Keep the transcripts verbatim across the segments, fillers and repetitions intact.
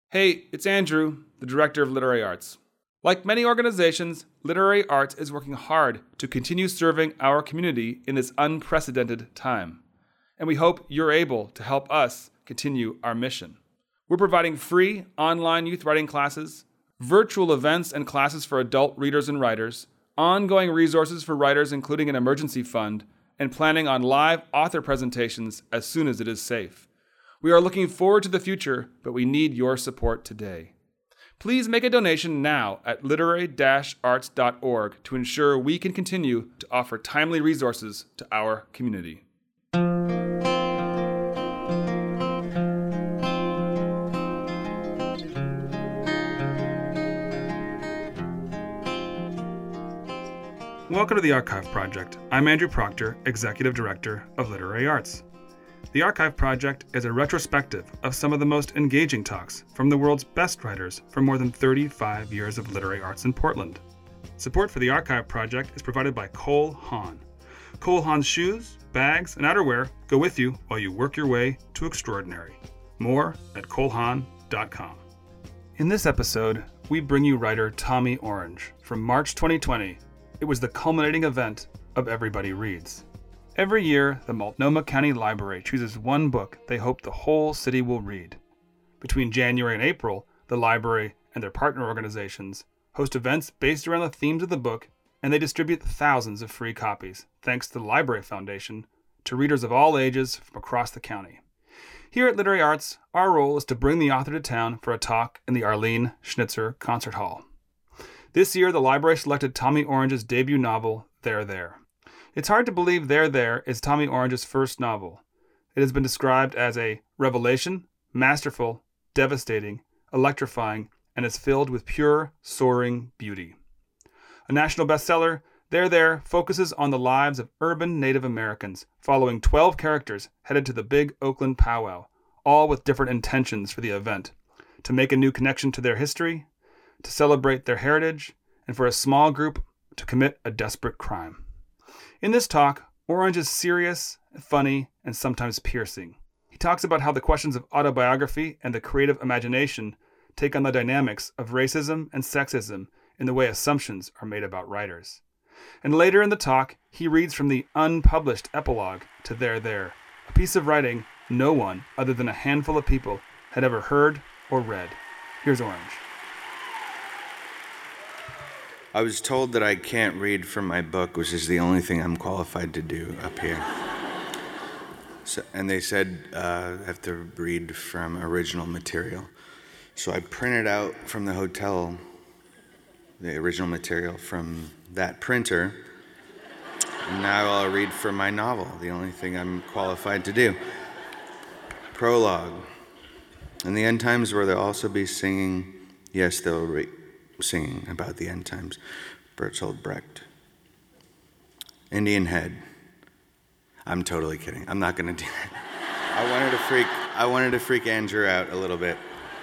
Hey, it's Andrew, the Director of Literary Arts. Like many organizations, Literary Arts is working hard to continue serving our community in this unprecedented time. And we hope you're able to help us continue our mission. We're providing free online youth writing classes, virtual events and classes for adult readers and writers, ongoing resources for writers including an emergency fund, and planning on live author presentations as soon as it is safe. We are looking forward to the future, but we need your support today. Please make a donation now at literary dash arts dot org to ensure we can continue to offer timely resources to our community. Welcome to the Archive Project. I'm Andrew Proctor, Executive Director of Literary Arts. The Archive Project is a retrospective of some of the most engaging talks from the world's best writers for more than thirty-five years of literary arts in Portland. Support for the Archive Project is provided by Cole Haan. Cole Haan's shoes, bags, and outerwear go with you while you work your way to extraordinary. More at cole haan dot com. In this episode, we bring you writer Tommy Orange from March twenty twenty. It was the culminating event of Everybody Reads. Every year, the Multnomah County Library chooses one book they hope the whole city will read. Between January and April, the library and their partner organizations host events based around the themes of the book, and they distribute thousands of free copies, thanks to the Library Foundation, to readers of all ages from across the county. Here at Literary Arts, our role is to bring the author to town for a talk in the Arlene Schnitzer Concert Hall. This year, the library selected Tommy Orange's debut novel, There There. It's hard to believe There There is Tommy Orange's first novel. It has been described as a revelation, masterful, devastating, electrifying, and is filled with pure, soaring beauty. A national bestseller, There There focuses on the lives of urban Native Americans, following twelve characters headed to the big Oakland powwow, all with different intentions for the event: to make a new connection to their history, to celebrate their heritage, and for a small group to commit a desperate crime. In this talk, Orange is serious, funny, and sometimes piercing. He talks about how the questions of autobiography and the creative imagination take on the dynamics of racism and sexism in the way assumptions are made about writers. And later in the talk, he reads from the unpublished epilogue to There There, a piece of writing no one other than a handful of people had ever heard or read. Here's Orange. I was told that I can't read from my book, which is the only thing I'm qualified to do up here. So, and they said uh, I have to read from original material. So I printed out from the hotel the original material from that printer. And now I'll read from my novel, the only thing I'm qualified to do. Prologue. In the end times where they'll also be singing, yes, they'll read. Singing about the end times. Bertolt Brecht. Indian Head. I'm totally kidding. I'm not gonna do that. I wanted to freak I wanted to freak Andrew out a little bit.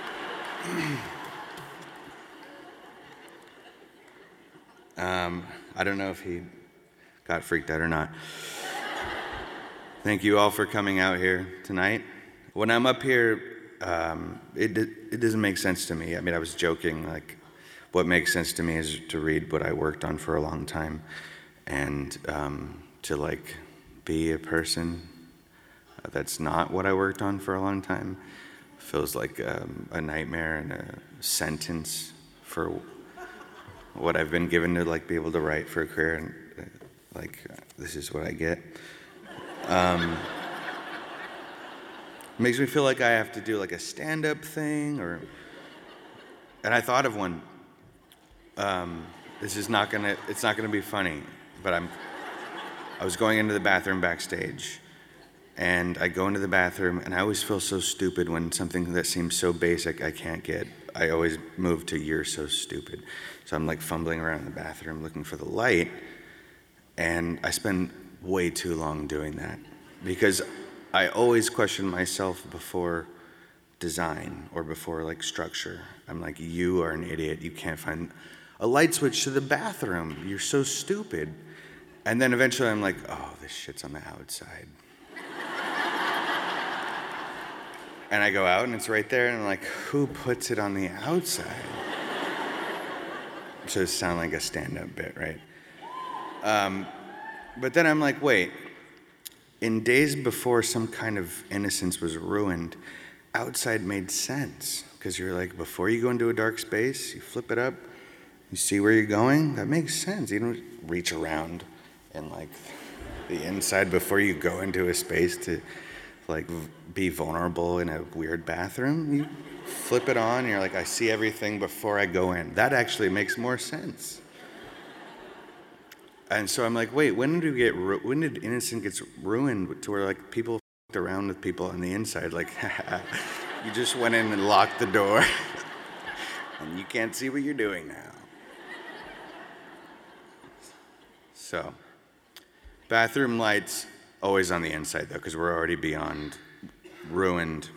um, I don't know if he got freaked out or not. Thank you all for coming out here tonight. When I'm up here, um, it it doesn't make sense to me. I mean, I was joking, like, what makes sense to me is to read what I worked on for a long time, and um, to like be a person that's not what I worked on for a long time feels like um, a nightmare and a sentence for what I've been given to like be able to write for a career, and uh, like uh, this is what I get. Um, makes me feel like I have to do like a stand-up thing, or and I thought of one. Um, this is not gonna, it's not gonna be funny, but I'm, I was going into the bathroom backstage, and I go into the bathroom, and I always feel so stupid when something that seems so basic I can't get. I always move to "you're so stupid." So I'm like fumbling around in the bathroom looking for the light, and I spend way too long doing that, because I always question myself before design or before like structure. I'm like, you are an idiot, you can't find a light switch to the bathroom. You're so stupid. And then eventually I'm like, oh, this shit's on the outside. And I go out and it's right there and I'm like, who puts it on the outside? So it sounds like a stand-up bit, right? Um, but then I'm like, wait, in days before some kind of innocence was ruined, outside made sense. Because you're like, before you go into a dark space, you flip it up, you see where you're going, that makes sense. You don't reach around and like the inside before you go into a space to like be vulnerable in a weird bathroom. You flip it on, and you're like, I see everything before I go in. That actually makes more sense. And so I'm like, wait, when did we get ru- when did innocence get ruined to where like people f***ed around with people on the inside? Like, you just went in and locked the door, and you can't see what you're doing now. So, bathroom lights always on the inside though, because we're already beyond ruined.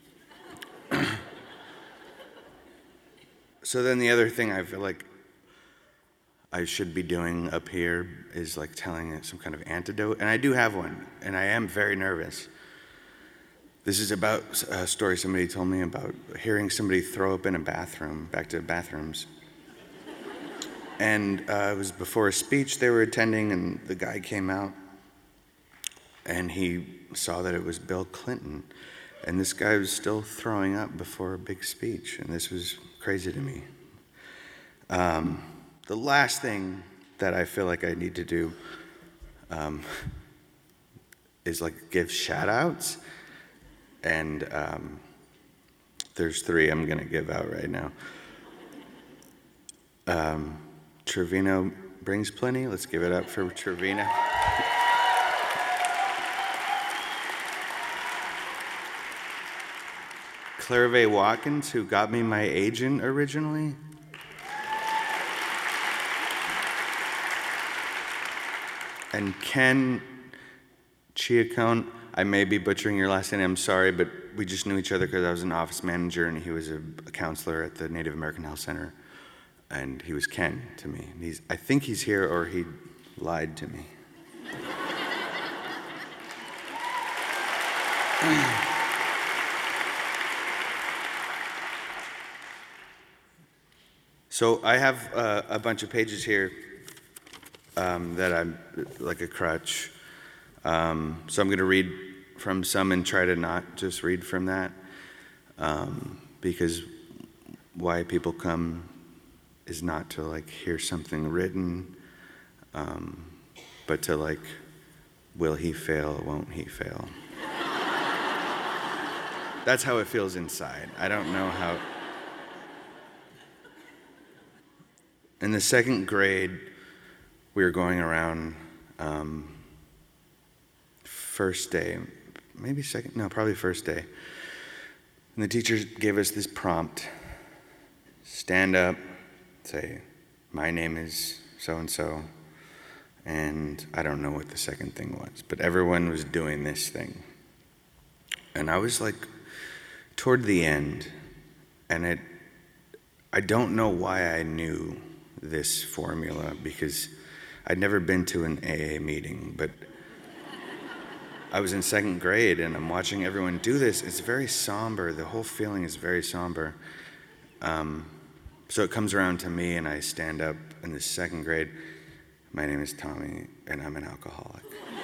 So then the other thing I feel like I should be doing up here is like telling some kind of antidote, and I do have one, and I am very nervous. This is about a story somebody told me about hearing somebody throw up in a bathroom, back to bathrooms. And uh, it was before a speech they were attending, and the guy came out, and he saw that it was Bill Clinton, and this guy was still throwing up before a big speech, and this was crazy to me. Um, the last thing that I feel like I need to do um, is like give shout outs, and um, there's three I'm gonna give out right now. Um, Trevino brings plenty. Let's give it up for Trevino. Clairvay Watkins, who got me my agent originally. And Ken Chiacone, I may be butchering your last name, I'm sorry, but we just knew each other because I was an office manager and he was a, a counselor at the Native American Health Center. And he was Ken to me. He's, I think he's here or he lied to me. So I have uh, a bunch of pages here um, that I'm like a crutch. Um, so I'm going to read from some and try to not just read from that, um, because why people come is not to like hear something written, um, but to like, will he fail, won't he fail? That's how it feels inside. I don't know how. In the second grade, we were going around, um, first day, maybe second, no, probably first day. And the teacher gave us this prompt: stand up, say, my name is so-and-so, and I don't know what the second thing was, but everyone was doing this thing. And I was like, toward the end, and it, I don't know why I knew this formula, because I'd never been to an A A meeting, but I was in second grade and I'm watching everyone do this. It's very somber. The whole feeling is very somber. Um, so it comes around to me and I stand up in the second grade. My name is Tommy and I'm an alcoholic.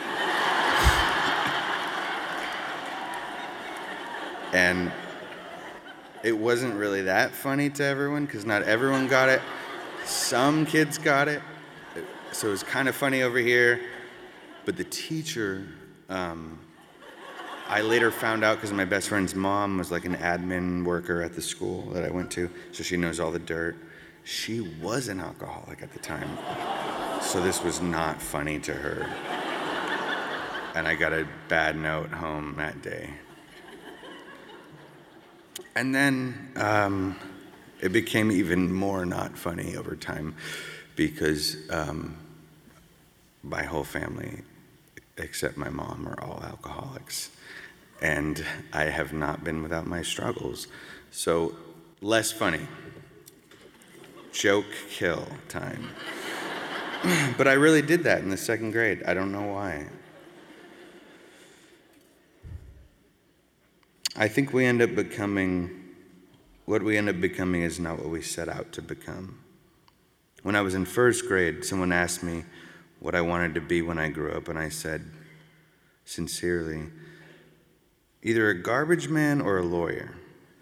And it wasn't really that funny to everyone because not everyone got it. Some kids got it. So it was kind of funny over here. But the teacher, um, I later found out because my best friend's mom was like an admin worker at the school that I went to, so she knows all the dirt. She was an alcoholic at the time. So this was not funny to her. And I got a bad note home that day. And then um, it became even more not funny over time because um, my whole family, except my mom, are all alcoholics. And I have not been without my struggles. So less funny. Joke kill time. But I really did that in the second grade. I don't know why. I think we end up becoming, what we end up becoming is not what we set out to become. When I was in first grade, someone asked me what I wanted to be when I grew up, and I said, sincerely, either a garbage man or a lawyer.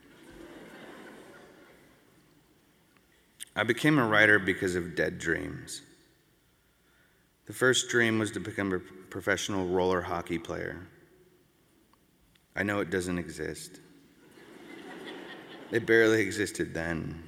I became a writer because of dead dreams. The first dream was to become a professional roller hockey player. I know it doesn't exist. It barely existed then.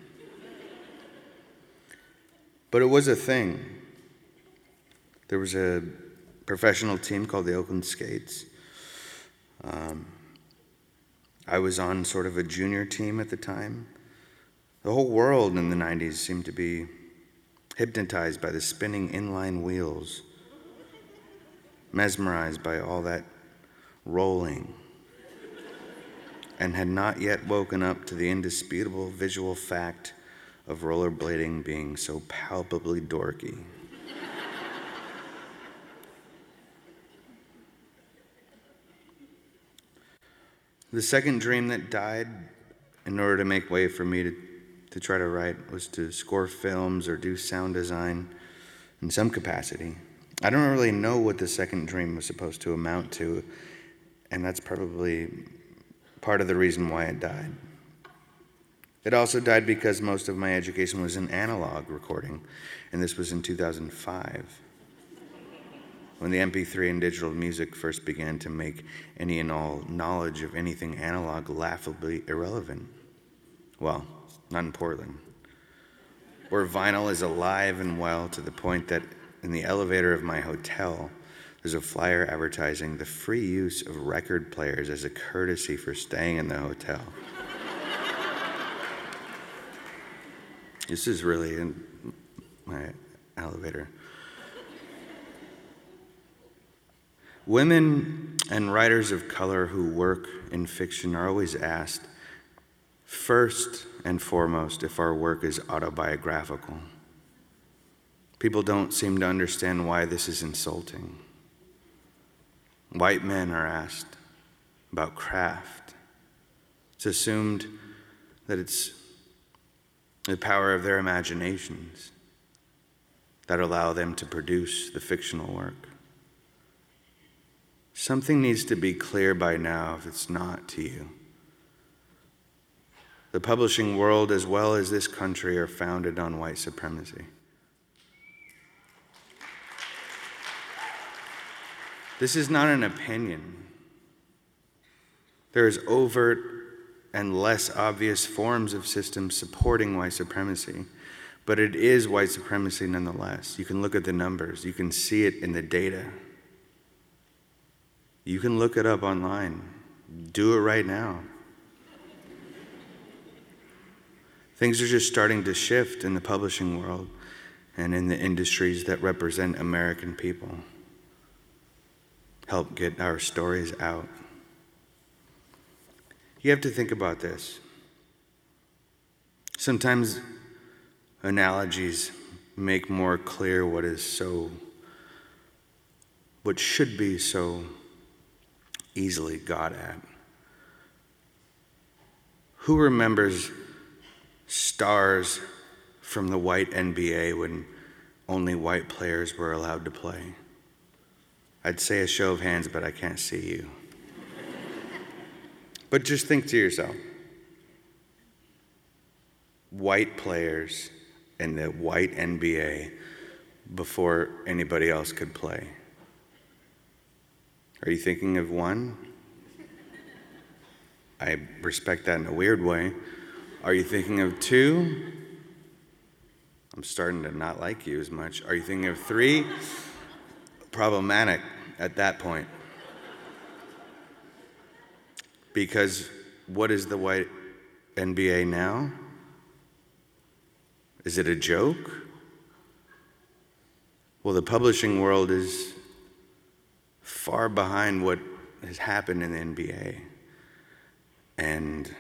But it was a thing. There was a professional team called the Oakland Skates. Um, I was on sort of a junior team at the time. The whole world in the nineties seemed to be hypnotized by the spinning inline wheels, mesmerized by all that rolling, and had not yet woken up to the indisputable visual fact of rollerblading being so palpably dorky. The second dream that died in order to make way for me to, to try to write was to score films or do sound design in some capacity. I don't really know what the second dream was supposed to amount to, and that's probably part of the reason why it died. It also died because most of my education was in analog recording, and this was in two thousand five, when the M P three and digital music first began to make any and all knowledge of anything analog laughably irrelevant. Well, not in Portland, where vinyl is alive and well to the point that in the elevator of my hotel, there's a flyer advertising the free use of record players as a courtesy for staying in the hotel. This is really in my elevator. Women and writers of color who work in fiction are always asked, first and foremost, if our work is autobiographical. People don't seem to understand why this is insulting. White men are asked about craft. It's assumed that it's the power of their imaginations that allow them to produce the fictional work. Something needs to be clear by now if it's not to you. The publishing world, as well as this country, are founded on white supremacy. This is not an opinion. There is overt and less obvious forms of systems supporting white supremacy, but it is white supremacy nonetheless. You can look at the numbers. You can see it in the data. You can look it up online. Do it right now. Things are just starting to shift in the publishing world and in the industries that represent American people. Help get our stories out. You have to think about this. Sometimes analogies make more clear what is so, what should be so easily got at. Who remembers stars from the white N B A when only white players were allowed to play? I'd say a show of hands, but I can't see you. But just think to yourself. White players in the white N B A before anybody else could play. Are you thinking of one? I respect that in a weird way. Are you thinking of two? I'm starting to not like you as much. Are you thinking of three? Problematic at that point. Because what is the white N B A now? Is it a joke? Well, the publishing world is far behind what has happened in the N B A. And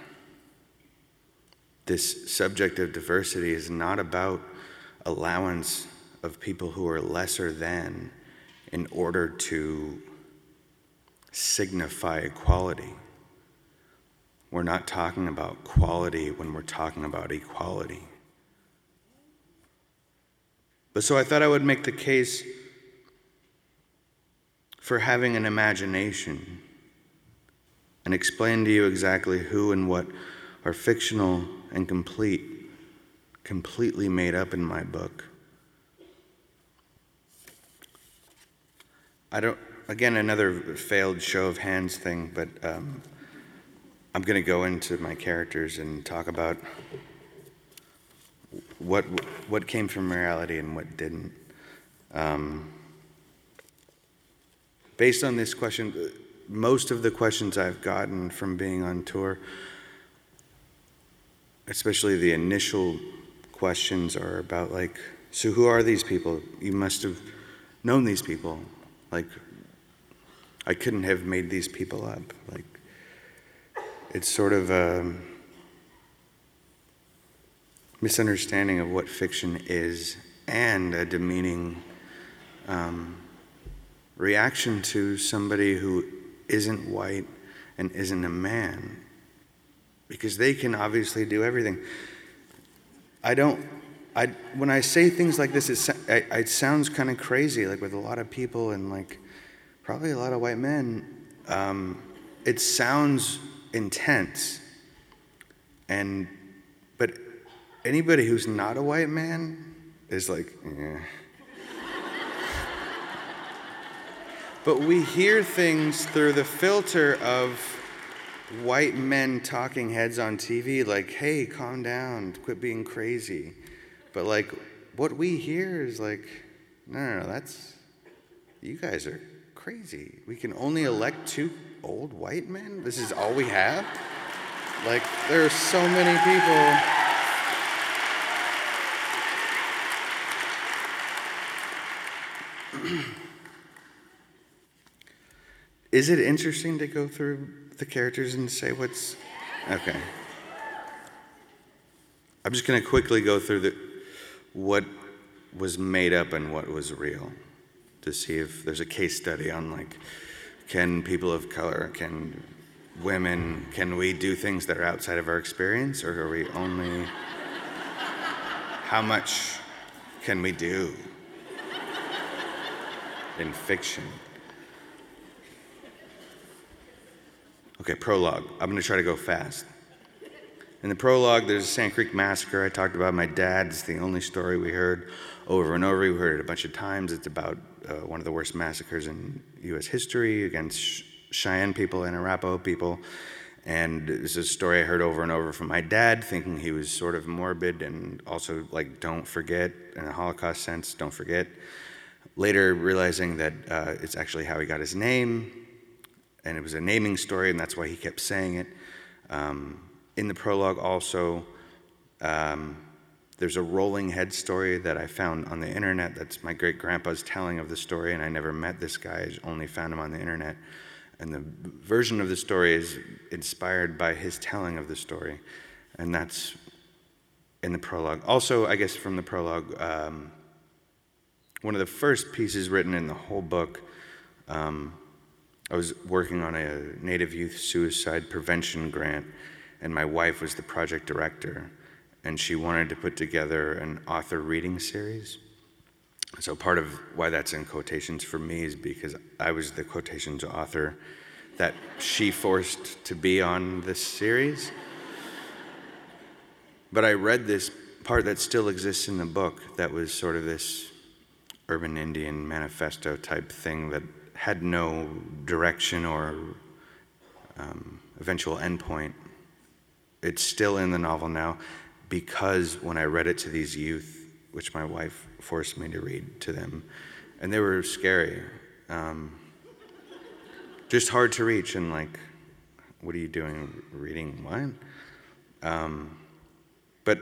this subject of diversity is not about allowance of people who are lesser than in order to signify equality. we're not talking about quality when we're talking about equality. But so I thought I would make the case for having an imagination and explain to you exactly who and what are fictional and complete, completely made up in my book. I don't, again, another failed show of hands thing, but um, I'm going to go into my characters and talk about what what came from reality and what didn't. Um, based on this question, most of the questions I've gotten from being on tour, especially the initial questions, are about like, so who are these people? You must have known these people. Like, I couldn't have made these people up. Like, it's sort of a misunderstanding of what fiction is and a demeaning um, reaction to somebody who isn't white and isn't a man, because they can obviously do everything. I don't, I, when I say things like this, it, it, it sounds kind of crazy, like with a lot of people and like probably a lot of white men. Um, it sounds intense, and but anybody who's not a white man is like, eh. But we hear things through the filter of white men talking heads on T V, like, hey, calm down, quit being crazy. But like, what we hear is like, no, no, no, that's, you guys are crazy. We can only elect two old white men? This is all we have? Like, there are so many people. Is it interesting to go through the characters and say what's... Okay. I'm just going to quickly go through the what was made up and what was real to see if there's a case study on, like, can people of color, can women, can we do things that are outside of our experience, or are we only... How much can we do in fiction? Okay, prologue. I'm going to try to go fast. In the prologue, there's a Sand Creek Massacre I talked about. My dad. It's the only story we heard over and over. We heard it a bunch of times. It's about uh, one of the worst massacres in U S history against Cheyenne people and Arapaho people. And it's a story I heard over and over from my dad, thinking he was sort of morbid and also like, don't forget, in a Holocaust sense, don't forget. Later realizing that uh, it's actually how he got his name. And it was a naming story, and that's why he kept saying it. Um, in the prologue also, um, there's a rolling head story that I found on the internet. That's my great-grandpa's telling of the story, and I never met this guy. I only found him on the internet. And the version of the story is inspired by his telling of the story, and that's in the prologue. Also, I guess from the prologue, um, one of the first pieces written in the whole book, um, I was working on a Native youth suicide prevention grant, and my wife was the project director, and she wanted to put together an author reading series. So part of why that's in quotations for me is because I was the quotations author that she forced to be on this series. But I read this part that still exists in the book that was sort of this urban Indian manifesto type thing that had no direction or um, eventual endpoint. It's still in the novel now because when I read it to these youth, which my wife forced me to read to them, and they were scary. Um, just hard to reach, and like, what are you doing reading what? Um, but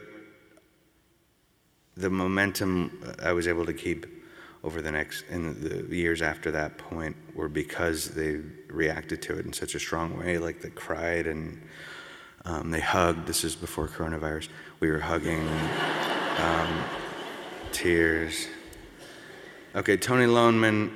the momentum I was able to keep over the next, in the years after that point, were because they reacted to it in such a strong way, like they cried and um, they hugged. This is before coronavirus. We were hugging, um, tears. Okay, Tony Loneman,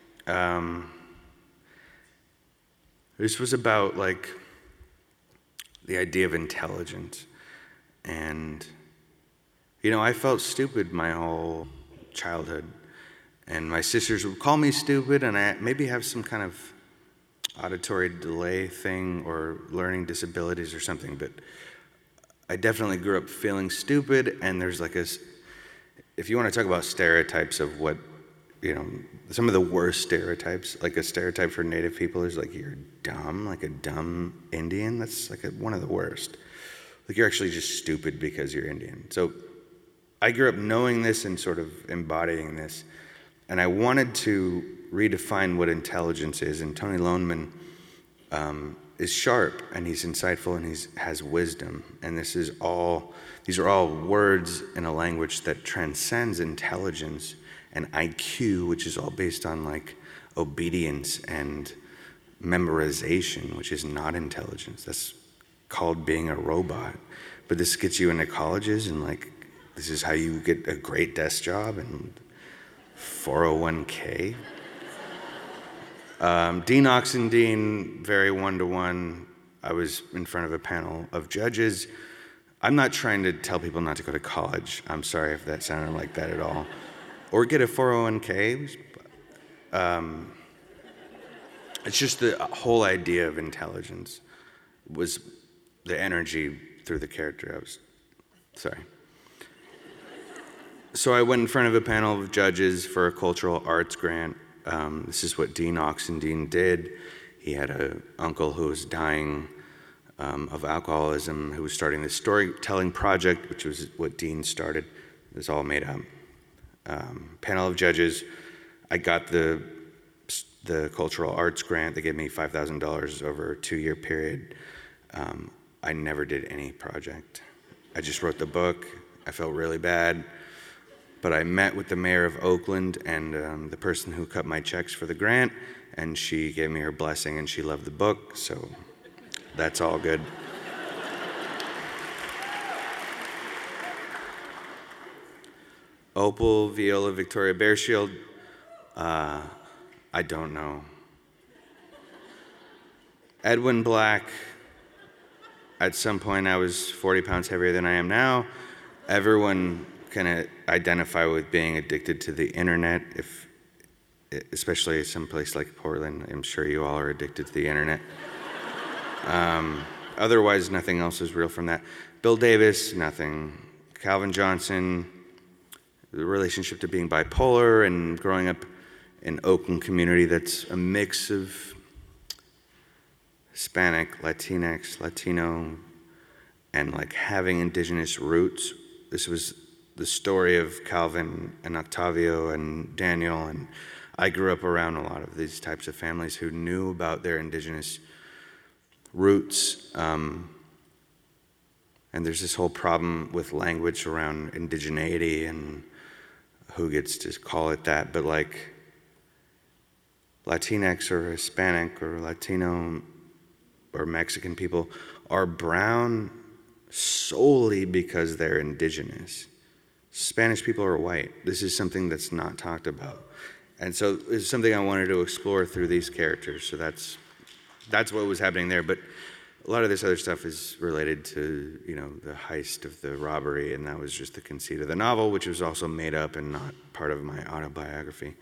um, this was about like the idea of intelligence. And, you know, I felt stupid my whole childhood. And my sisters would call me stupid, and I maybe have some kind of auditory delay thing or learning disabilities or something, but I definitely grew up feeling stupid. And there's like a, if you want to talk about stereotypes of what, you know, some of the worst stereotypes, like a stereotype for Native people is like you're dumb, like a dumb Indian. That's like a, one of the worst. Like you're actually just stupid because you're Indian. So I grew up knowing this and sort of embodying this. And I wanted to redefine what intelligence is. And Tony Loneman um, is sharp, and he's insightful, and he has wisdom. And this is all, these are all words in a language that transcends intelligence and I Q, which is all based on like obedience and memorization, which is not intelligence. That's called being a robot. But this gets you into colleges, and like, this is how you get a great desk job and four oh one k. Um, Dean Oxendine, very one-to-one. I was in front of a panel of judges. I'm not trying to tell people not to go to college. I'm sorry if that sounded like that at all. Or get a four oh one k. Um, it's just the whole idea of intelligence was the energy through the character. I was, sorry. So I went in front of a panel of judges for a cultural arts grant. Um, this is what Dean Oxendine did. He had an uncle who was dying um, of alcoholism, who was starting this storytelling project, which was what Dean started. It was all made up. Um, panel of judges. I got the the cultural arts grant. They gave me five thousand dollars over a two-year period. Um, I never did any project. I just wrote the book. I felt really bad. But I met with the mayor of Oakland and um, the person who cut my checks for the grant, and she gave me her blessing, and she loved the book, so that's all good. Opal, Viola, Victoria Bearshield, uh, I don't know. Edwin Black, at some point I was forty pounds heavier than I am now. Everyone can identify with being addicted to the internet, if, especially someplace like Portland. I'm sure you all are addicted to the internet. Um, otherwise, nothing else is real from that. Bill Davis, nothing. Calvin Johnson, the relationship to being bipolar and growing up in Oakland community that's a mix of Hispanic, Latinx, Latino, and like having indigenous roots. This was the story of Calvin and Octavio and Daniel, and I grew up around a lot of these types of families who knew about their indigenous roots. Um, and there's this whole problem with language around indigeneity and who gets to call it that, but like Latinx or Hispanic or Latino or Mexican people are brown solely because they're indigenous. Spanish people are white. This is something that's not talked about. And so it's something I wanted to explore through these characters. So that's that's what was happening there. But a lot of this other stuff is related to, you know, the heist of the robbery, and that was just the conceit of the novel, which was also made up and not part of my autobiography.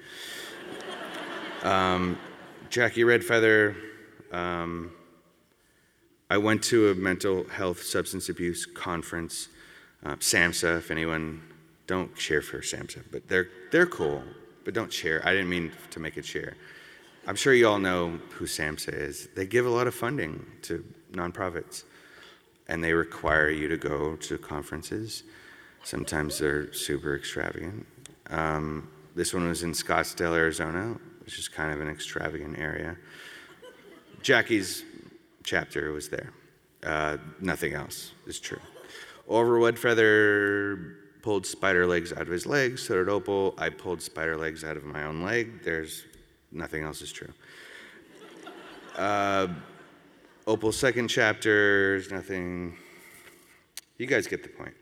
um, Jackie Redfeather, um, I went to a mental health substance abuse conference, uh, SAMHSA, if anyone, don't cheer for SAMHSA, but they're they're cool, but don't cheer. I didn't mean to make it cheer. I'm sure you all know who SAMHSA is. They give a lot of funding to nonprofits, and they require you to go to conferences. Sometimes they're super extravagant. Um, this one was in Scottsdale, Arizona, which is kind of an extravagant area. Jackie's chapter was there. Uh, nothing else is true. Oliver Redfeather pulled spider legs out of his legs, so did Opal. I pulled spider legs out of my own leg. There's nothing else is true. Uh, Opal's second chapter is nothing. You guys get the point.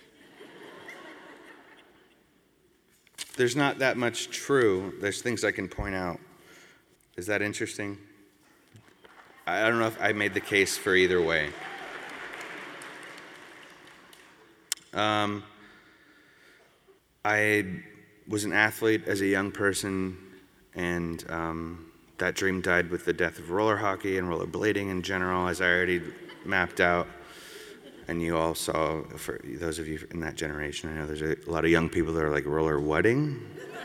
There's not that much true. There's things I can point out. Is that interesting? I don't know if I made the case for either way. Um, I was an athlete as a young person, and um, that dream died with the death of roller hockey and rollerblading in general, as I already mapped out. And you all saw, for those of you in that generation, I know there's a lot of young people that are like, roller wedding?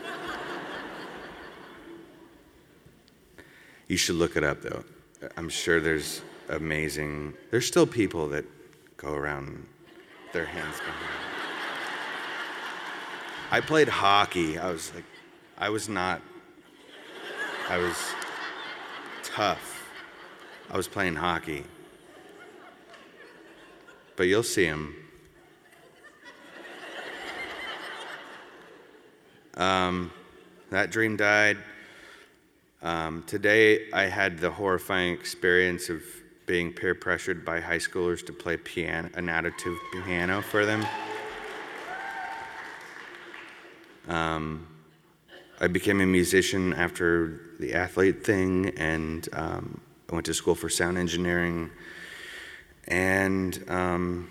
You should look it up, though. I'm sure there's amazing, there's still people that go around with their hands behind. I played hockey. I was like, I was not, I was tough. I was playing hockey. But you'll see him. Um, that dream died. Um, today, I had the horrifying experience of being peer pressured by high schoolers to play piano, an additive piano for them. Um, I became a musician after the athlete thing, and um, I went to school for sound engineering. And um,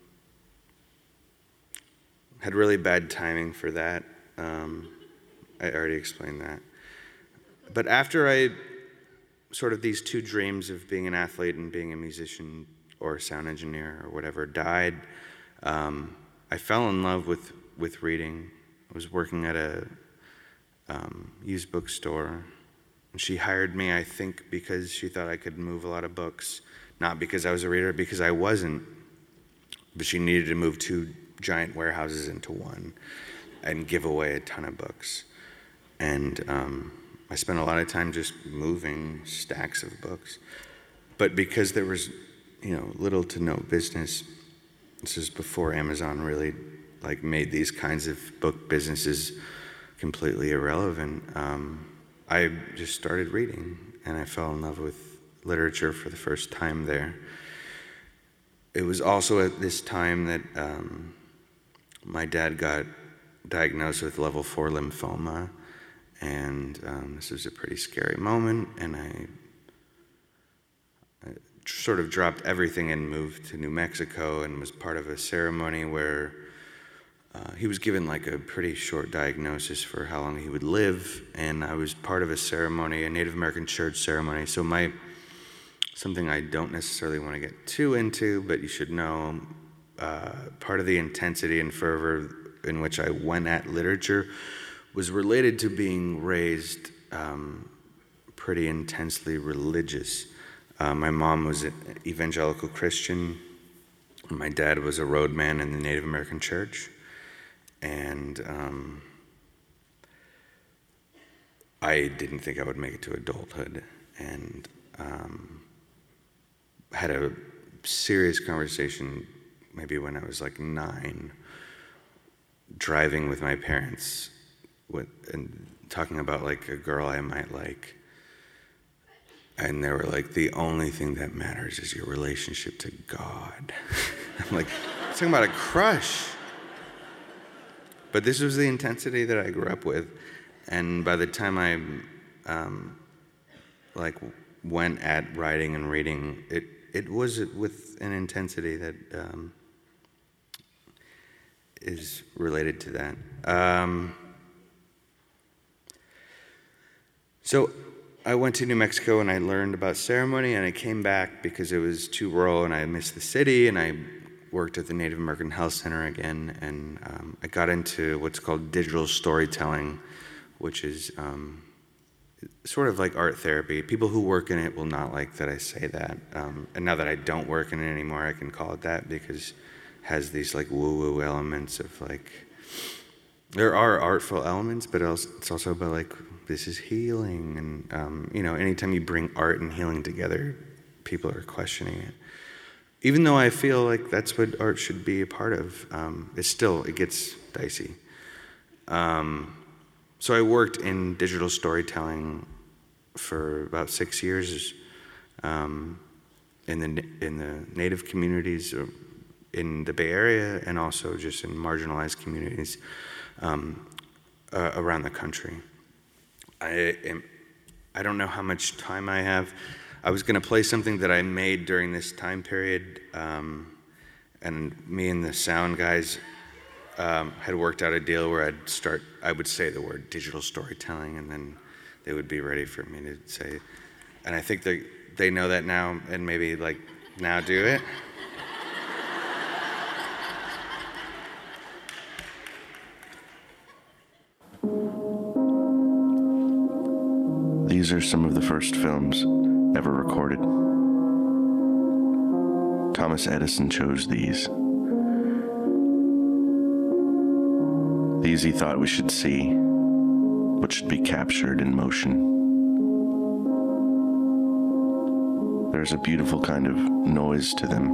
had really bad timing for that. Um, I already explained that. But after I, sort of these two dreams of being an athlete and being a musician or a sound engineer or whatever died, um, I fell in love with, with reading. I was working at a um, used bookstore. And she hired me, I think, because she thought I could move a lot of books. Not because I was a reader, because I wasn't. But she needed to move two giant warehouses into one and give away a ton of books. And um, I spent a lot of time just moving stacks of books. But because there was, you know, little to no business, this is before Amazon really like made these kinds of book businesses completely irrelevant. Um, I just started reading, and I fell in love with literature for the first time there. It was also at this time that um, my dad got diagnosed with level four lymphoma, and um, this was a pretty scary moment, and I, I sort of dropped everything and moved to New Mexico and was part of a ceremony where uh, he was given like a pretty short diagnosis for how long he would live, and I was part of a ceremony, a Native American church ceremony. So my something I don't necessarily want to get too into, but you should know, uh, part of the intensity and fervor in which I went at literature was related to being raised um, pretty intensely religious. Uh, my mom was an evangelical Christian. My dad was a roadman in the Native American church. And um, I didn't think I would make it to adulthood. And um, had a serious conversation maybe when I was like nine, driving with my parents with, and talking about like a girl I might like. And they were like, the only thing that matters is your relationship to God. I'm like, I'm talking about a crush. But this was the intensity that I grew up with. And by the time I um, like went at writing and reading, it It was with an intensity that um, is related to that. Um, so I went to New Mexico and I learned about ceremony, and I came back because it was too rural and I missed the city, and I worked at the Native American Health Center again, and um, I got into what's called digital storytelling, which is um, sort of like art therapy. People who work in it will not like that I say that. Um, and now that I don't work in it anymore, I can call it that because it has these like woo-woo elements of like, there are artful elements, but it's also about like, this is healing. And, um, you know, anytime you bring art and healing together, people are questioning it. Even though I feel like that's what art should be a part of, um, it's still, it gets dicey. Um, so I worked in digital storytelling for about six years um, in the in the Native communities in the Bay Area, and also just in marginalized communities um, uh, around the country. I am, I don't know how much time I have. I was going to play something that I made during this time period, um, and me and the sound guys um, had worked out a deal where I'd start, I would say the word digital storytelling, and then they would be ready for me to say, and I think they they know that now, and maybe like now do it. These are some of the first films ever recorded. Thomas Edison chose these. These he thought we should see, but should be captured in motion. There's a beautiful kind of noise to them.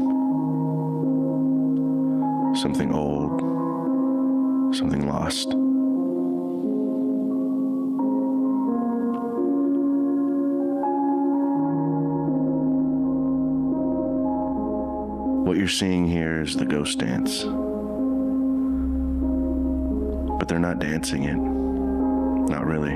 Something old, something lost. What you're seeing here is the ghost dance. But they're not dancing it. Not really.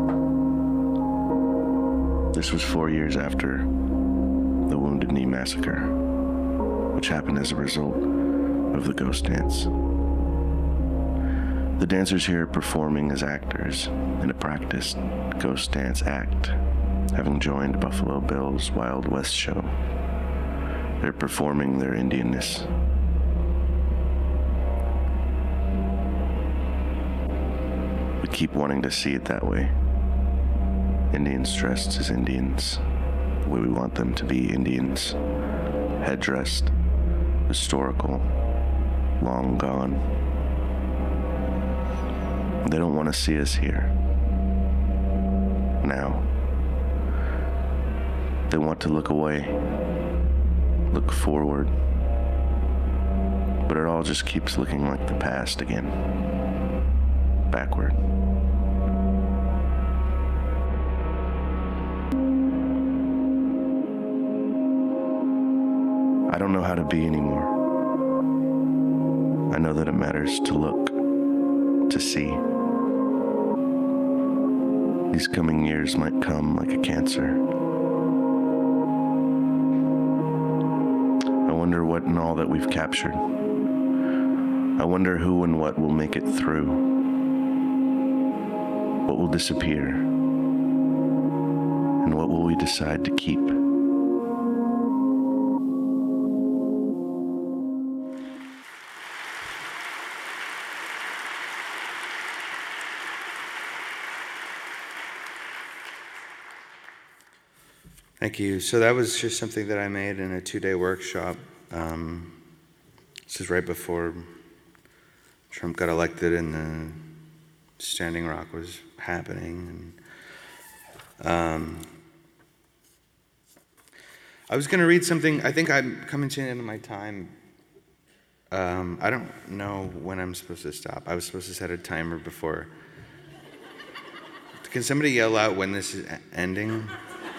This was four years after the Wounded Knee Massacre, which happened as a result of the ghost dance. The dancers here are performing as actors in a practiced ghost dance act, having joined Buffalo Bill's Wild West show. They're performing their Indianness. We keep wanting to see it that way. Indians dressed as Indians, the way we want them to be Indians. Head-dressed, historical, long gone. They don't want to see us here. Now. They want to look away, look forward. But it all just keeps looking like the past again. Backward. I don't know how to be anymore. I know that it matters to look, to see. These coming years might come like a cancer. I wonder what and all that we've captured. I wonder who and what will make it through. What will disappear? And what will we decide to keep? Thank you. So that was just something that I made in a two-day workshop. Um, this is right before Trump got elected and the Standing Rock was happening. And, um, I was going to read something. I think I'm coming to the end of my time. Um, I don't know when I'm supposed to stop. I was supposed to set a timer before. Can somebody yell out when this is ending?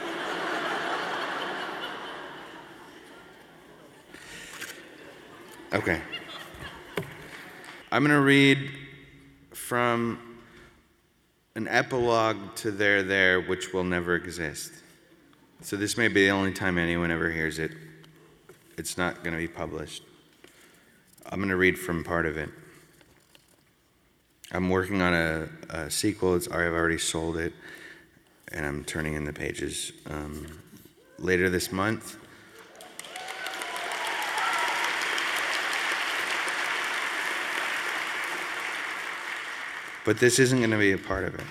Okay. I'm going to read from an epilogue to There, There, which will never exist. So this may be the only time anyone ever hears it. It's not going to be published. I'm going to read from part of it. I'm working on a, a sequel. It's, I've already sold it, and I'm turning in the pages um, later this month. But this isn't going to be a part of it.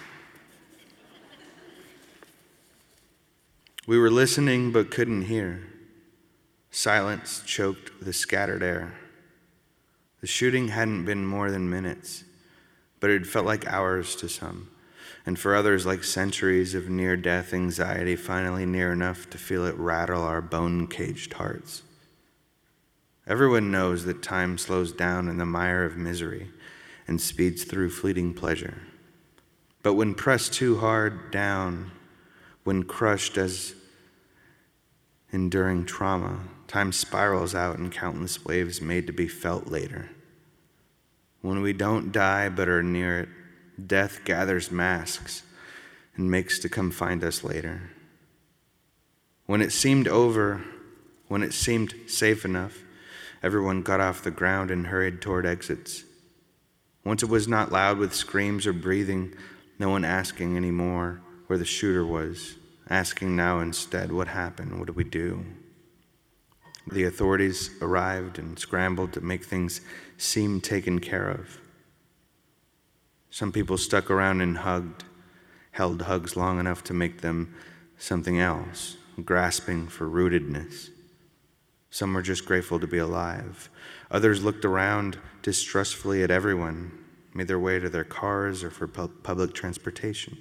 We were listening but couldn't hear. Silence choked the scattered air. The shooting hadn't been more than minutes, but it felt like hours to some, and for others like centuries of near-death anxiety, finally near enough to feel it rattle our bone-caged hearts. Everyone knows that time slows down in the mire of misery and speeds through fleeting pleasure. But when pressed too hard down, when crushed as enduring trauma, time spirals out in countless waves made to be felt later. When we don't die but are near it, death gathers masks and makes to come find us later. When it seemed over, when it seemed safe enough, Everyone got off the ground and hurried toward exits. Once it was not loud with screams or breathing, no one asking any more where the shooter was, asking now instead, what happened, what did we do? The authorities arrived and scrambled to make things seem taken care of. Some people stuck around and hugged, held hugs long enough to make them something else, grasping for rootedness. Some were just grateful to be alive. Others looked around distrustfully at everyone, made their way to their cars or for pu- public transportation.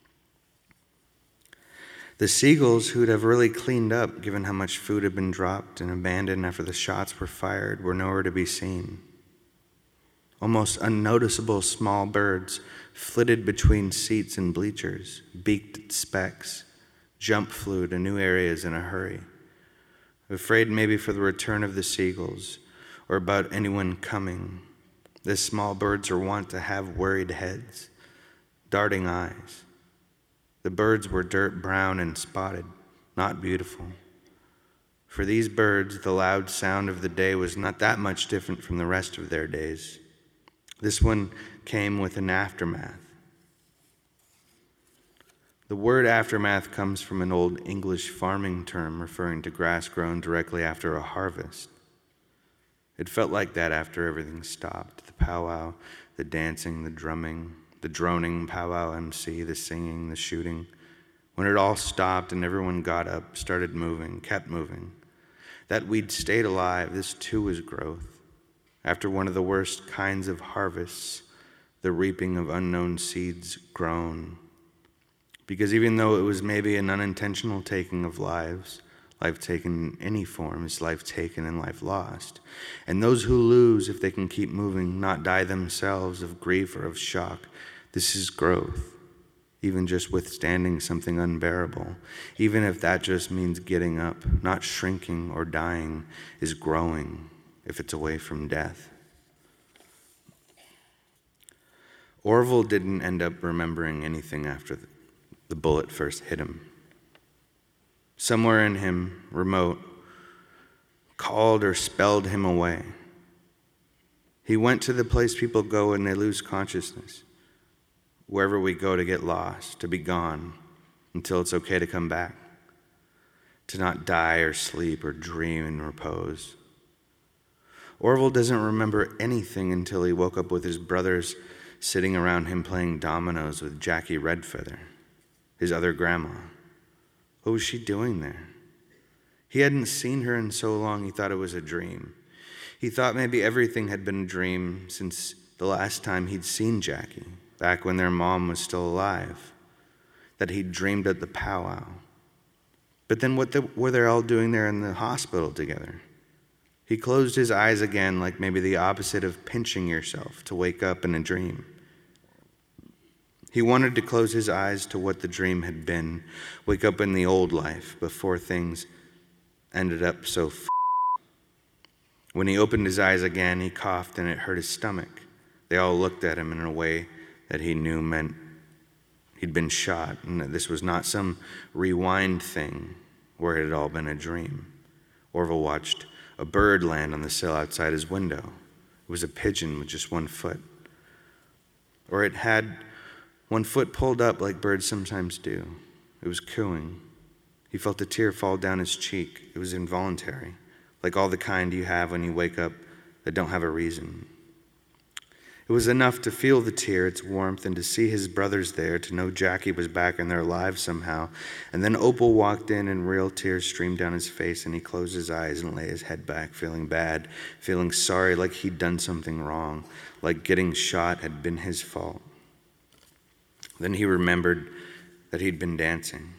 The seagulls, who'd have really cleaned up given how much food had been dropped and abandoned after the shots were fired, were nowhere to be seen. Almost unnoticeable small birds flitted between seats and bleachers, beaked at specks, jump flew to new areas in a hurry, afraid maybe for the return of the seagulls or about anyone coming. The small birds are wont to have worried heads, darting eyes. The birds were dirt brown and spotted, not beautiful. For these birds, the loud sound of the day was not that much different from the rest of their days. This one came with an aftermath. The word aftermath comes from an old English farming term referring to grass grown directly after a harvest. It felt like that after everything stopped. The powwow, the dancing, the drumming, the droning powwow M C, the singing, the shooting. When it all stopped and everyone got up, started moving, kept moving. That we'd stayed alive, this too was growth. After one of the worst kinds of harvests, the reaping of unknown seeds grown. Because even though it was maybe an unintentional taking of lives, life taken in any form is life taken and life lost. And those who lose, if they can keep moving, not die themselves of grief or of shock, this is growth. Even just withstanding something unbearable, even if that just means getting up, not shrinking or dying, is growing if it's away from death. Orville didn't end up remembering anything after the bullet first hit him. Somewhere in him, remote, called or spelled him away. He went to the place people go when they lose consciousness. Wherever we go to get lost, to be gone, until it's okay to come back, to not die or sleep or dream in repose. Orville doesn't remember anything until he woke up with his brothers sitting around him playing dominoes with Jackie Redfeather, his other grandma. What was she doing there? He hadn't seen her in so long he thought it was a dream. He thought maybe everything had been a dream since the last time he'd seen Jackie, back when their mom was still alive, that he'd dreamed at the powwow. But then what the, were they all doing there in the hospital together? He closed his eyes again, like maybe the opposite of pinching yourself to wake up in a dream. He wanted to close his eyes to what the dream had been, wake up in the old life before things ended up so f***. When he opened his eyes again, he coughed and it hurt his stomach. They all looked at him in a way that he knew meant he'd been shot and that this was not some rewind thing where it had all been a dream. Orville watched a bird land on the sill outside his window. It was a pigeon with just one foot. Or it had one foot pulled up like birds sometimes do. It was cooing. He felt a tear fall down his cheek. It was involuntary, like all the kind you have when you wake up that don't have a reason. It was enough to feel the tear, its warmth, and to see his brothers there, to know Jackie was back in their lives somehow. And then Opal walked in and real tears streamed down his face, and he closed his eyes and lay his head back, feeling bad, feeling sorry, like he'd done something wrong, like getting shot had been his fault. Then he remembered that he'd been dancing,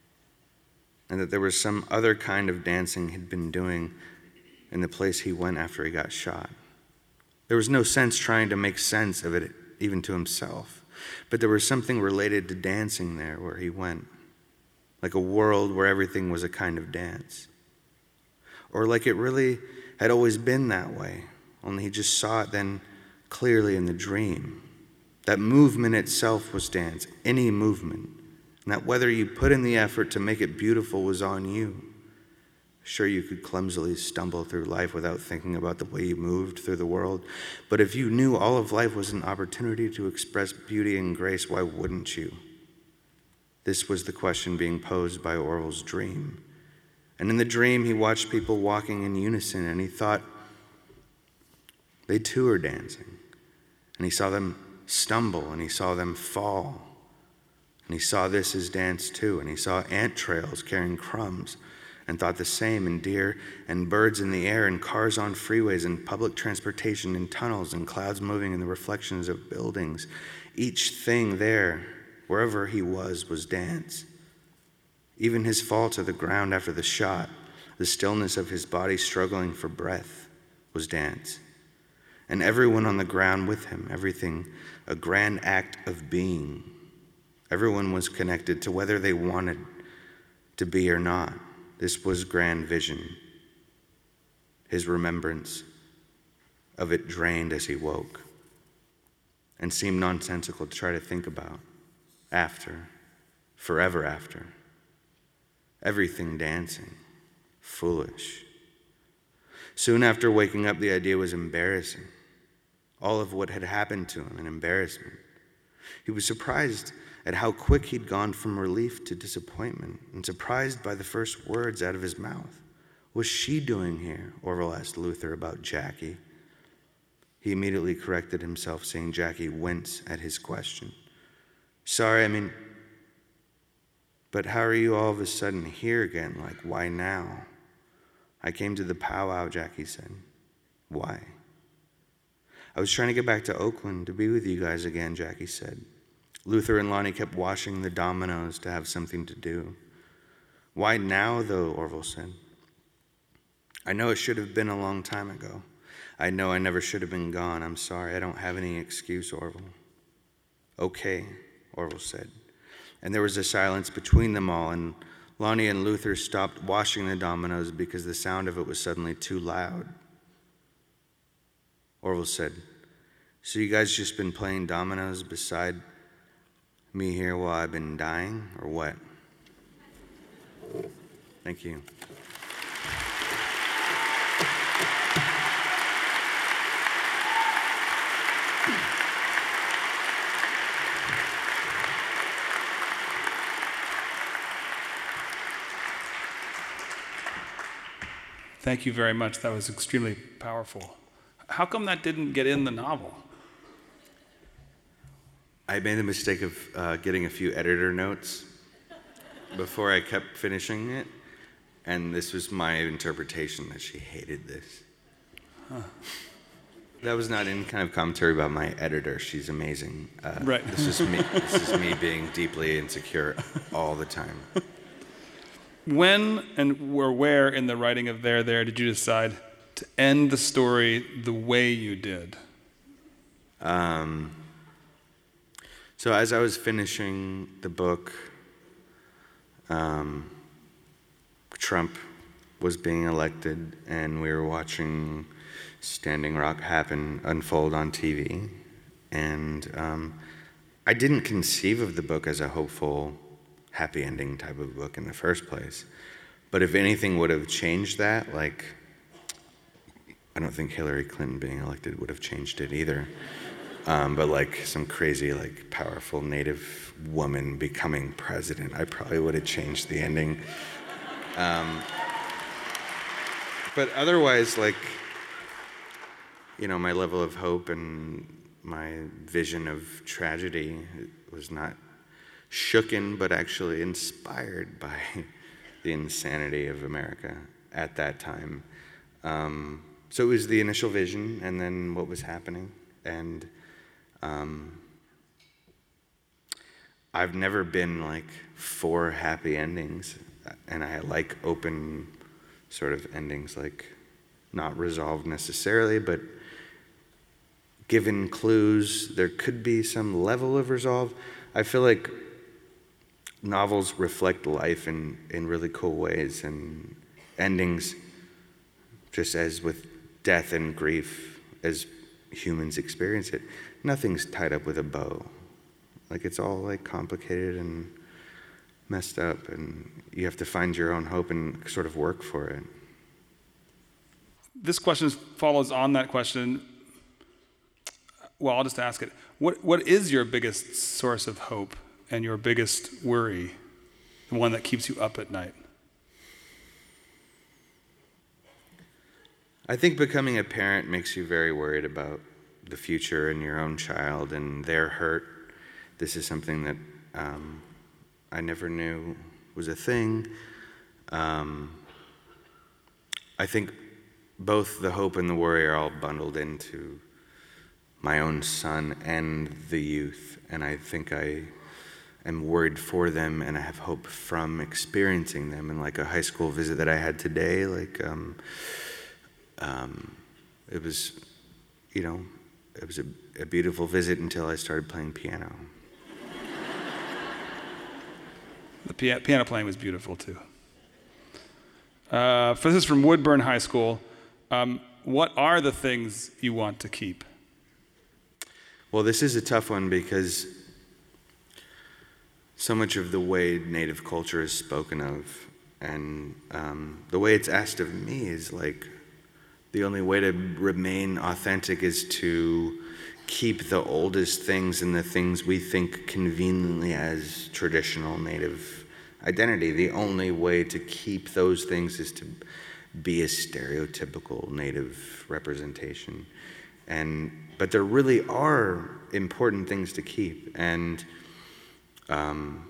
and that there was some other kind of dancing he'd been doing in the place he went after he got shot. There was no sense trying to make sense of it, even to himself. But there was something related to dancing there where he went, like a world where everything was a kind of dance. Or like it really had always been that way, only he just saw it then clearly in the dream. That movement itself was dance, any movement. And that whether you put in the effort to make it beautiful was on you. Sure, you could clumsily stumble through life without thinking about the way you moved through the world, but if you knew all of life was an opportunity to express beauty and grace, why wouldn't you? This was the question being posed by Orwell's dream. And in the dream, he watched people walking in unison, and he thought, they too are dancing. And he saw them stumble, and he saw them fall. And he saw this as dance too, and he saw ant trails carrying crumbs, and thought the same, and deer and birds in the air, and cars on freeways, and public transportation in tunnels, and clouds moving in the reflections of buildings. Each thing there, wherever he was, was dance. Even his fall to the ground after the shot, the stillness of his body struggling for breath, was dance. And everyone on the ground with him, everything, a grand act of being. Everyone was connected to whether they wanted to be or not. This was grand vision. His remembrance of it drained as he woke, and seemed nonsensical to try to think about after, forever after. Everything dancing, foolish. Soon after waking up, the idea was embarrassing. All of what had happened to him, an embarrassment. He was surprised at how quick he'd gone from relief to disappointment, and surprised by the first words out of his mouth. What's she doing here? Orwell asked Luther about Jackie. He immediately corrected himself, seeing Jackie wince at his question. Sorry, I mean, but how are you all of a sudden here again? Like, why now? I came to the powwow, Jackie said. Why? I was trying to get back to Oakland to be with you guys again, Jackie said. Luther and Lonnie kept washing the dominoes to have something to do. Why now, though, Orwell said. I know it should have been a long time ago. I know I never should have been gone. I'm sorry. I don't have any excuse, Orwell. Okay, Orwell said. And there was a silence between them all, and Lonnie and Luther stopped washing the dominoes because the sound of it was suddenly too loud. Orwell said, so you guys just been playing dominoes beside me here while I've been dying, or what? Thank you. Thank you very much. That was extremely powerful. How come that didn't get in the novel? I made the mistake of uh, getting a few editor notes before I kept finishing it, and this was my interpretation that she hated this. Huh. That was not any kind of commentary about my editor. She's amazing. Uh, right. This is me. This is me being deeply insecure all the time. When and or where in the writing of There, There did you decide to end the story the way you did? Um. So as I was finishing the book, um, Trump was being elected, and we were watching Standing Rock happen, unfold on T V. And um, I didn't conceive of the book as a hopeful, happy ending type of book in the first place. But if anything would have changed that, like, I don't think Hillary Clinton being elected would have changed it either. Um, but like some crazy, like powerful native woman becoming president, I probably would have changed the ending. Um, but otherwise, like, you know, my level of hope and my vision of tragedy was not shooken, but actually inspired by the insanity of America at that time. Um, so it was the initial vision and then what was happening. And Um, I've never been like for happy endings, and I like open sort of endings, like not resolved necessarily, but given clues, there could be some level of resolve. I feel like novels reflect life in, in really cool ways, and endings, just as with death and grief, as humans experience it, nothing's tied up with a bow. Like, it's all like complicated and messed up, and you have to find your own hope and sort of work for it. This question follows on that question. Well, I'll just ask it. What What is your biggest source of hope and your biggest worry, the one that keeps you up at night? I think becoming a parent makes you very worried about the future and your own child and their hurt. This is something that um, I never knew was a thing. Um, I think both the hope and the worry are all bundled into my own son and the youth, and I think I am worried for them, and I have hope from experiencing them. And like a high school visit that I had today, like um, um, it was, you know, it was a, a beautiful visit until I started playing piano. The pia- piano playing was beautiful too. Uh, this is from Woodburn High School. Um, what are the things you want to keep? Well, this is a tough one because so much of the way Native culture is spoken of and um, the way it's asked of me is like the only way to remain authentic is to keep the oldest things and the things we think conveniently as traditional Native identity. The only way to keep those things is to be a stereotypical Native representation. And but there really are important things to keep. And um,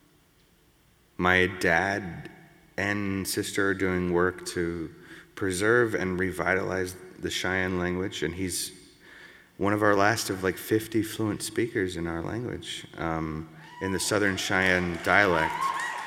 my dad and sister are doing work to preserve and revitalize the Cheyenne language, and he's one of our last of like fifty fluent speakers in our language, um, in the Southern Cheyenne dialect.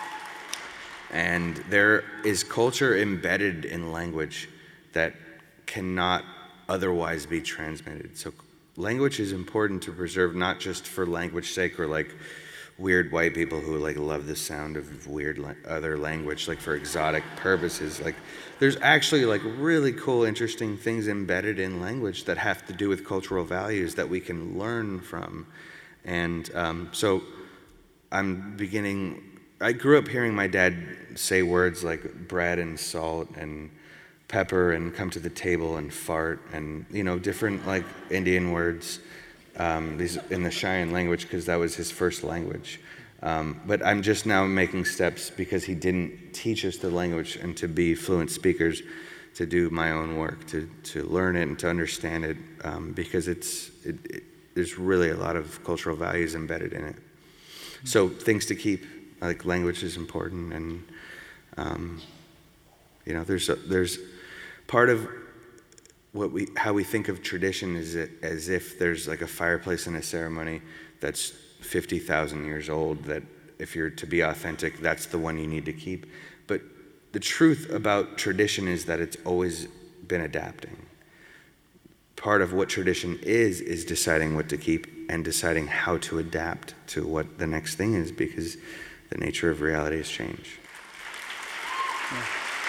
And there is culture embedded in language that cannot otherwise be transmitted. So language is important to preserve, not just for language's sake or like weird white people who like love the sound of weird la- other language, like for exotic purposes. Like there's actually like really cool, interesting things embedded in language that have to do with cultural values that we can learn from. And um, so I'm beginning, I grew up hearing my dad say words like bread and salt and pepper and come to the table and fart and, you know, different like Indian words, um, these in the Cheyenne language because that was his first language. Um, but I'm just now making steps because he didn't teach us the language and to be fluent speakers, to do my own work, to to learn it and to understand it, um, because it's it, it, there's really a lot of cultural values embedded in it. So things to keep, like language is important, and um, you know, there's a, there's part of what we how we think of tradition is it as if there's like a fireplace in a ceremony that's fifty thousand years old, that if you're to be authentic, that's the one you need to keep. But the truth about tradition is that it's always been adapting. Part of what tradition is, is deciding what to keep and deciding how to adapt to what the next thing is, because the nature of reality has changed. Yeah.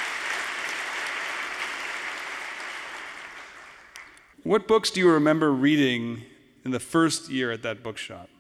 What books do you remember reading in the first year at that bookshop?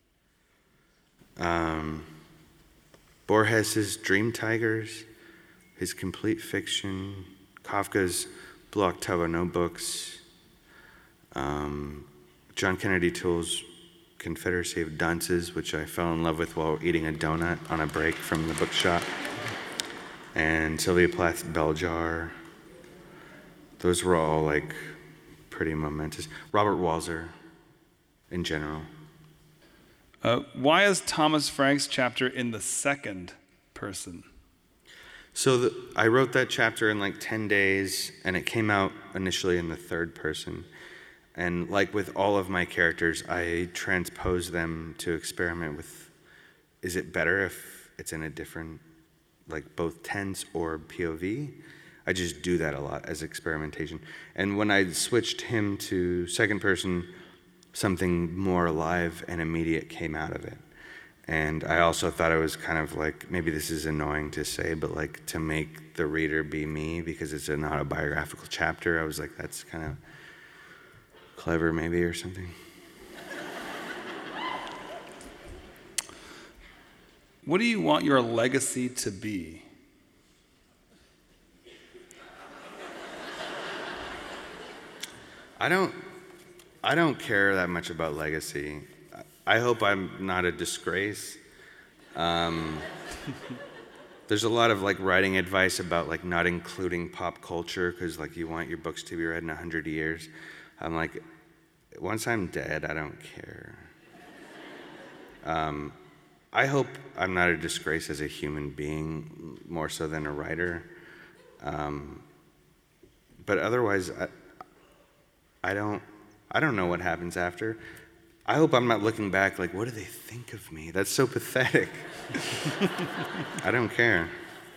Um, Borges's Dream Tigers, his complete fiction, Kafka's Blue Octavo Notebooks, um, John Kennedy Toole's Confederacy of Dunces, which I fell in love with while eating a donut on a break from the bookshop, and Sylvia Plath's Bell Jar. Those were all like pretty momentous. Robert Walser, in general. Uh, why is Thomas Frank's chapter in the second person? So the, I wrote that chapter in like ten days, and it came out initially in the third person. And like with all of my characters, I transpose them to experiment with, is it better if it's in a different, like both tense or P O V? I just do that a lot as experimentation. And when I switched him to second person, something more alive and immediate came out of it. And I also thought it was kind of like, maybe this is annoying to say, but like to make the reader be me because it's an autobiographical chapter, I was like, that's kind of clever maybe or something. what do you want your legacy to be? I don't I don't care that much about legacy. I hope I'm not a disgrace. Um, there's a lot of like writing advice about like not including pop culture because like you want your books to be read in a hundred years. I'm like, once I'm dead, I don't care. Um, I hope I'm not a disgrace as a human being, more so than a writer. Um, but otherwise, I, I don't, I don't know what happens after. I hope I'm not looking back like, what do they think of me? That's so pathetic. I don't care.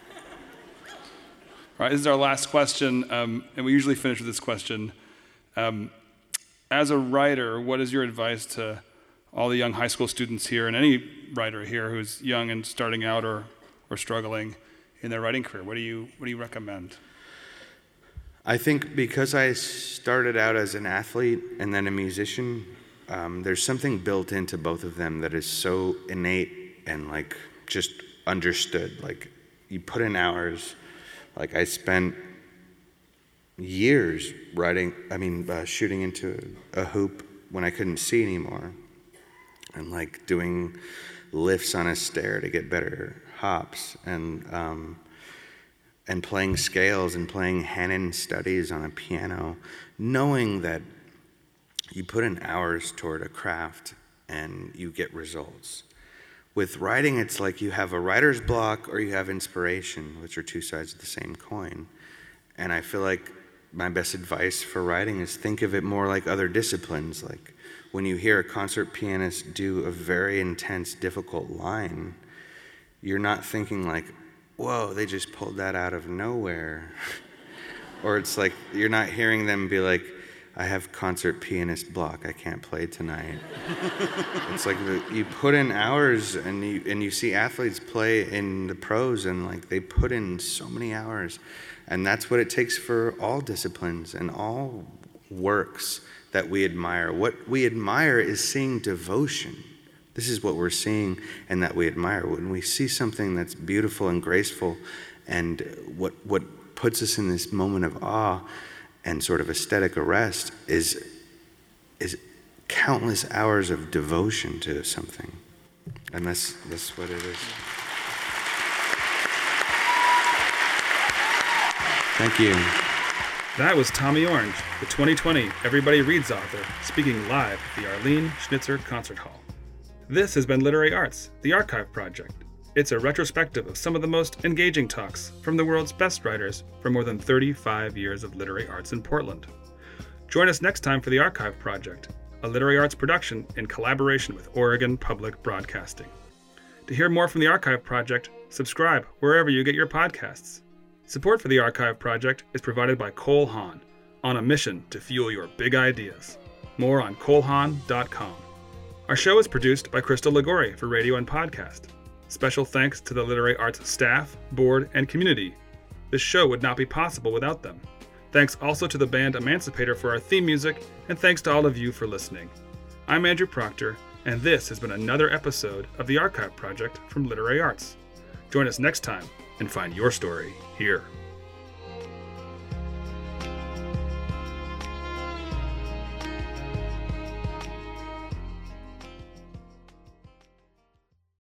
All right, this is our last question, um, and we usually finish with this question. Um, as a writer, what is your advice to all the young high school students here, and any writer here who's young and starting out or, or struggling in their writing career? What do you what do you recommend? I think because I started out as an athlete and then a musician, um, there's something built into both of them that is so innate and like just understood. Like you put in hours. Like I spent years writing, I mean, uh, shooting into a hoop when I couldn't see anymore. And like doing lifts on a stair to get better hops, and um, and playing scales and playing Hanon studies on a piano, knowing that you put in hours toward a craft and you get results. With writing, it's like you have a writer's block or you have inspiration, which are two sides of the same coin. And I feel like my best advice for writing is think of it more like other disciplines. Like when you hear a concert pianist do a very intense, difficult line, you're not thinking like, whoa, they just pulled that out of nowhere. Or it's like, you're not hearing them be like, I have concert pianist block, I can't play tonight. It's like the, you put in hours, and you and you see athletes play in the pros, and like they put in so many hours. And that's what it takes for all disciplines and all works that we admire. What we admire is seeing devotion. This is what we're seeing and that we admire. When we see something that's beautiful and graceful, and what what puts us in this moment of awe and sort of aesthetic arrest is is countless hours of devotion to something. And that's, that's what it is. Thank you. That was Tommy Orange, the twenty twenty Everybody Reads author, speaking live at the Arlene Schnitzer Concert Hall. This has been Literary Arts, the Archive Project. It's a retrospective of some of the most engaging talks from the world's best writers for more than thirty-five years of literary arts in Portland. Join us next time for the Archive Project, a literary arts production in collaboration with Oregon Public Broadcasting. To hear more from the Archive Project, subscribe wherever you get your podcasts. Support for the Archive Project is provided by Cole Haan, on a mission to fuel your big ideas. More on cole haan dot com. Our show is produced by Crystal Ligori for radio and podcast. Special thanks to the Literary Arts staff, board, and community. This show would not be possible without them. Thanks also to the band Emancipator for our theme music, and thanks to all of you for listening. I'm Andrew Proctor, and this has been another episode of the Archive Project from Literary Arts. Join us next time and find your story here.